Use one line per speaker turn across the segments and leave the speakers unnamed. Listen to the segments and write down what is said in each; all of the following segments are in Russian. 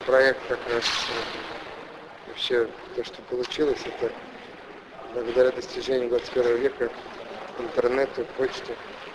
проект как раз вообще то, что получилось, это благодаря достижению 21 века, интернету, почте.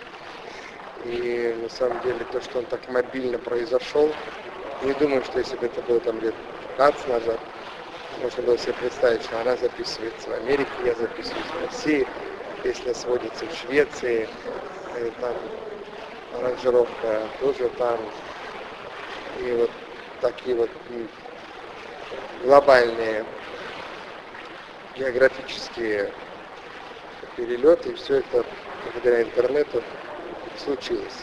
И на самом деле то, что он так мобильно произошел, не думаю, что если бы это было там лет 15 назад, можно было себе представить, что она записывается в Америке, я записываюсь в России, песня сводится в Швеции, и там аранжировка тоже там. И вот такие вот глобальные географические перелеты, и все это благодаря интернету случилось.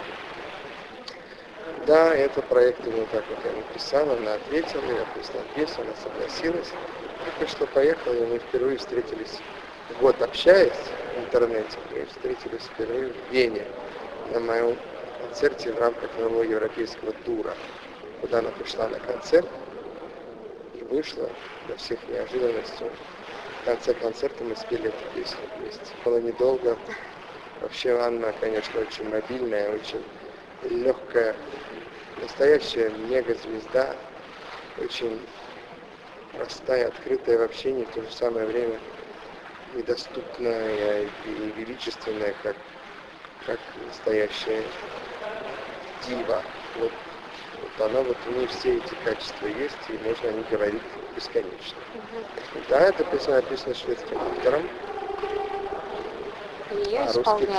Да, это проект именно так, вот я написал, она ответила, я прислал песню, она согласилась. Только что поехала, и мы впервые встретились, год общаясь в интернете, мы встретились впервые в Вене на моем концерте в рамках моего европейского тура, куда она пришла на концерт и вышла для всех неожиданностью. В конце концерта мы спели эту песню вместе. Было недолго. Вообще Анна, конечно, очень мобильная, очень легкая, настоящая мега-звезда, очень простая, открытая в общении, в то же самое время недоступная и величественная, как настоящая дива. Вот она, вот у нее все эти качества есть, и можно о них говорить бесконечно. Да, эта песня написана шведским автором, а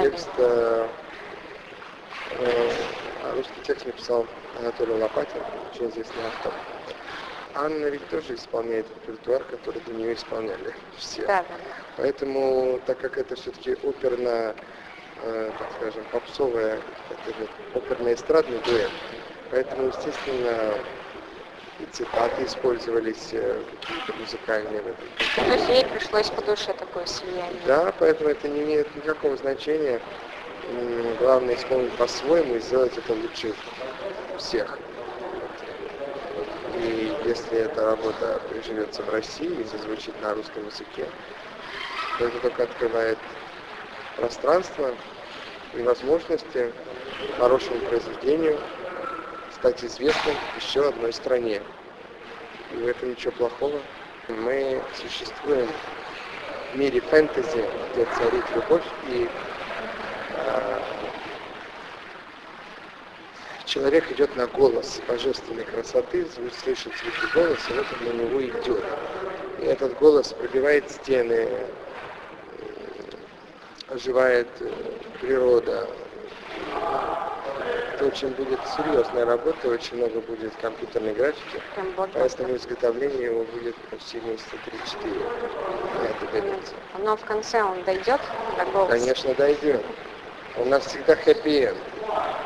русский текст написал Анатолий Лопатин, очень известный автор. Анна ведь тоже исполняет репертуар, который до нее исполняли все. Да. Поэтому, так как это все-таки оперно, так скажем, попсовая, оперно-эстрадный дуэт, поэтому, естественно, и цитаты использовались какие-то музыкальные в этом.
То есть ей пришлось по душе такое слияние.
Да, поэтому это не имеет никакого значения. Главное исполнить по-своему и сделать это лучше всех. И если эта работа приживется в России и зазвучит на русском языке, то это только открывает пространство и возможности хорошему произведению стать известным в еще одной стране. И в этом ничего плохого. Мы существуем в мире фэнтези, где царит любовь, и человек идет на голос божественной красоты, слышит звуки голоса, и вот он на него идет. И этот голос пробивает стены, оживает природа. Это очень будет серьезная работа, очень много будет компьютерной графики, поэтому изготовление его будет почти месяца 3-4. Это годится.
Но в конце он дойдет до голоса?
Конечно, дойдет. У нас всегда хэппи-энд.